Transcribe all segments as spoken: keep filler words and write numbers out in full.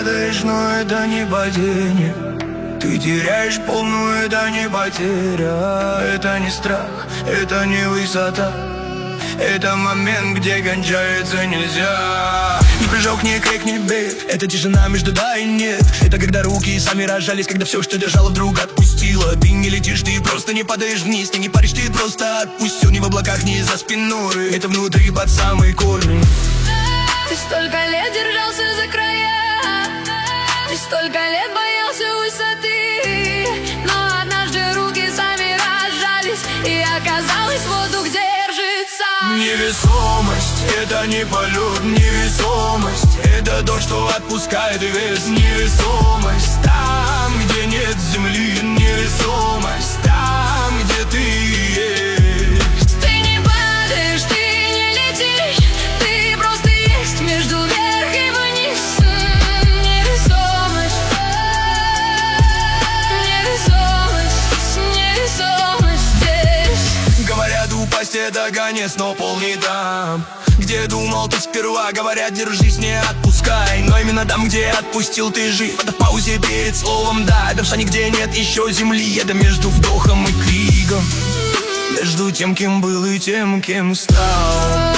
падаешь, но это не падение. Ты теряешь полную, это не потеря. Это не страх, это не высота. Это момент, где кончается нельзя. Не прыжок, не крик, не бег. Это тишина между да и нет. Это когда руки сами рожались, когда все, что держало, вдруг отпустило. Ты не летишь, ты просто не падаешь вниз. Ты не паришь, ты просто отпустил. Ни в облаках, ни за спиной. Это внутри, под самый корень. Ты столько лет держался за края. Ты столько лет боялся высоты. Но однажды руки сами разжались, и оказалось воздух держится. Невесомость — это не полет. Невесомость — это то, что отпускает вес. Невесомость там, где нет земли. Невесомость там, где ты есть. Ты не падаешь, ты не летишь. Ты просто есть между вверх и вниз. Невесомость, невесомость, невесомость здесь. Говорят, упасть — это конец, но пол не там, где думал ты сперва. Говорят, держись, не отпускай. Но именно там, где отпустил, ты жив. Это в паузе перед словом «да». Дальше нигде нет еще земли. Это между вдохом и криком, между тем, кем был, и тем, кем стал.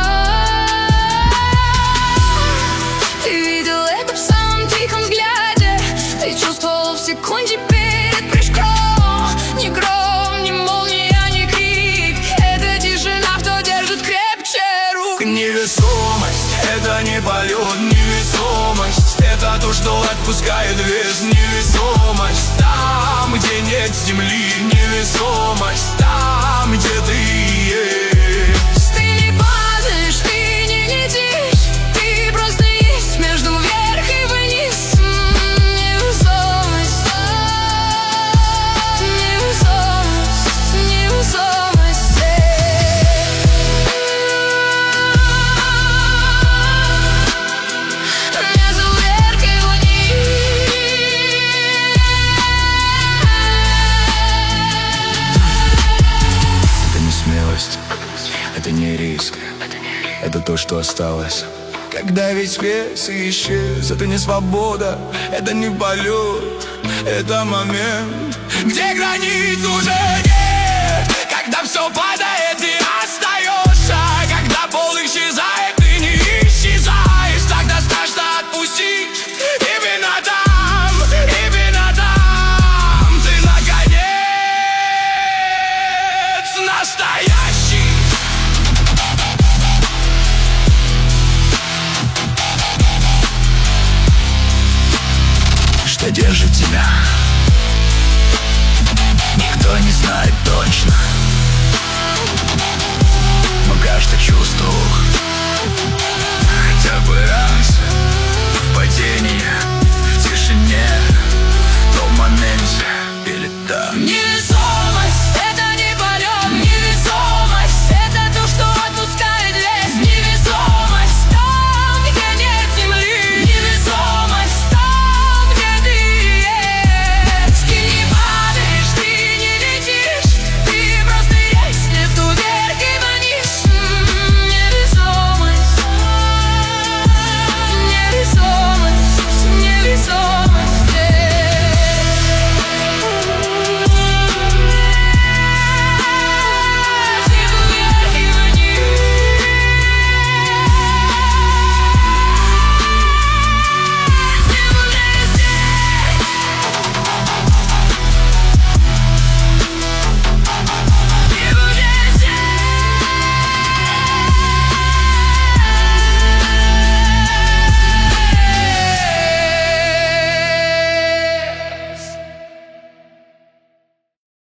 Ты видел это в самом тихом взгляде. Ты чувствовал в секунде перед прыжком. Ни гром, ни молния, ни крик. Это тишина, кто держит крепче рук. Невесомость — это не полет. Невесомость — это то, что отпускает вес. Невесомость там, где нет земли. Невесомость там, где ты есть. Ты не падаешь, ты не летишь. Ты просто есть между вверх и вниз. Невесомость, невесомость, невесомость здесь. Между вверх и вниз. Это не смелость, это не риск. Это то, что осталось, когда весь вес исчез. Это не свобода, это не полет. Это момент, где границ уже нет. Когда все падает, ты остаешься. Когда пол исчезает, ты не исчезаешь. Тогда страшно отпустить. Именно там, именно там ты наконец настоящий. Что держит тебя, никто не знает точно.